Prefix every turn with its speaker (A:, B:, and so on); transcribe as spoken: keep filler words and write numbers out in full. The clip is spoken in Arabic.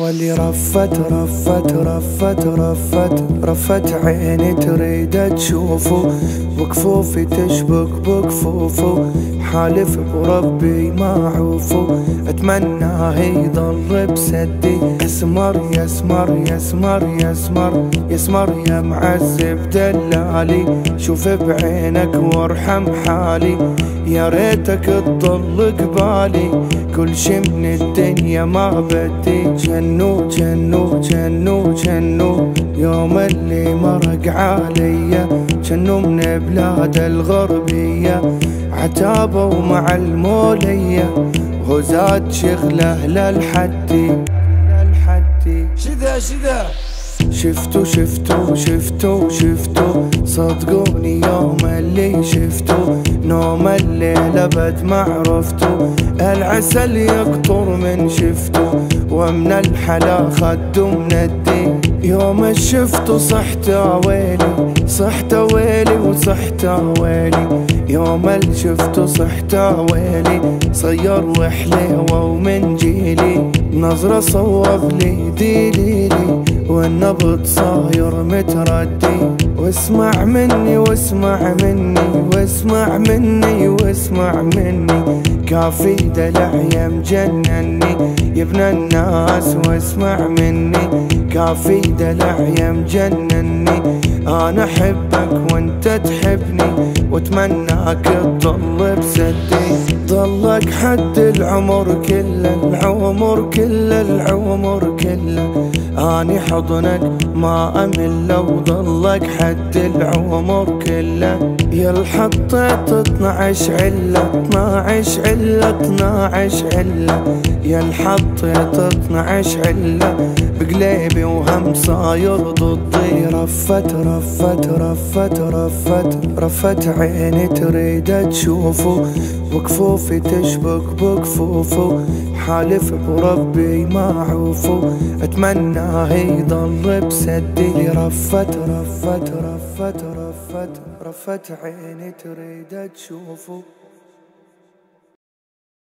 A: واللي رفت رفت رفت رفت رفت عيني تريد تشوفه، وكفوفي تشبك بكفوفه، حالف بربي ما عوفه، اتمناه يضل بسدي. يسمر يسمر يسمر يسمر يسمر يا معذب دلالي، شوف بعينك وارحم حالي، يا ريتك تضل قبالي، كل شي من الدنيا ما بدي. جنو جنو جنو جنو يوم اللي مرق عليا، جنو من بلاد الغربية، عتابوا مع المولية، وهو زاد شغله للحدي.
B: شذا شذا
A: شفتو شفتو شفتو شفتو صدقوني يوم اللي شفتو، نوم الليل ابد ما عرفتو، العسل يقطر من شفتو، ومن الحلا خدو من الدين. يوم شفتو صحت ويلي صحت ويلي وصحت ويلي، يوم اللي شفتو صحت ويلي، صير وحليوه ومن جيلي، نظرة صوب لي ديليلي، والنبض صاير متردي. واسمع مني واسمع مني واسمع مني واسمع مني، كافي دلع يا مجنني يا ابن الناس، واسمع مني كافي دلع يا مجنني، انا احبك وانت تحبني، واتمناك تضل بسدي. ضلك حد العمر كله العمر كله العمر كله، اني حضنك ما امل، وضلك حد العمر كله. يا الحطيت اثنعش عله اثنعش عله اثنعش عله، يا الحطيت اثنعش عله، بقليبي وهم صاير ضدي. رفت رفت رفت رفت رفت عيني تريد تشوفه، وكفوفي تشبك بكفوفه، حالف بربي ما عوفه، اتمناه يضل بسدي. رفت رفت رفت رفت رفت عيني تريد تشوفه.